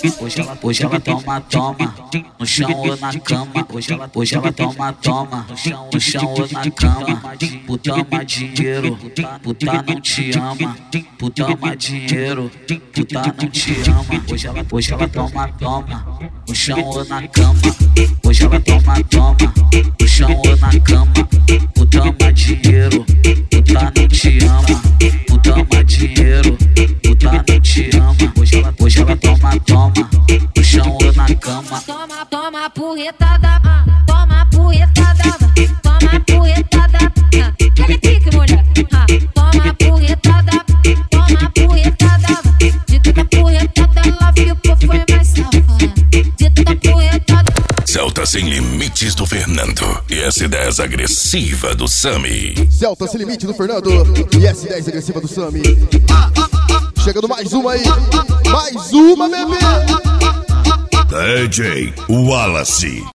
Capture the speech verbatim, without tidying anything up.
Hoje ela, hoje ela toma, toma, no chão ou na cama. Hoje ela, hoje ela toma, toma, no chão, no chão ou na cama. Puta ama dinheiro, puta não te ama. Puta ama dinheiro, puta não te ama. Hoje ela, hoje ela toma, toma, no chão ou na cama. Hoje ela toma, toma, no chão ou na cama. Puta ama dinheiro, puta não te ama. Puta ama dinheiro, puta não te ama. Hoje ela, hoje ela toma, toma, no chão ou na cama. Toma, toma porretada, toma porretada, toma porretada. Ele pique, mulher. Toma porretada, toma porretada. De tanta porretada ela ficou, foi mais safada. De tanta porretada. Celta Sem Limites do Fernando e S dez agressiva do Sami. Celta Sem Limite do Fernando e S dez agressiva do Sami. Chegando mais uma aí, mais uma, bebê. D J Wallace.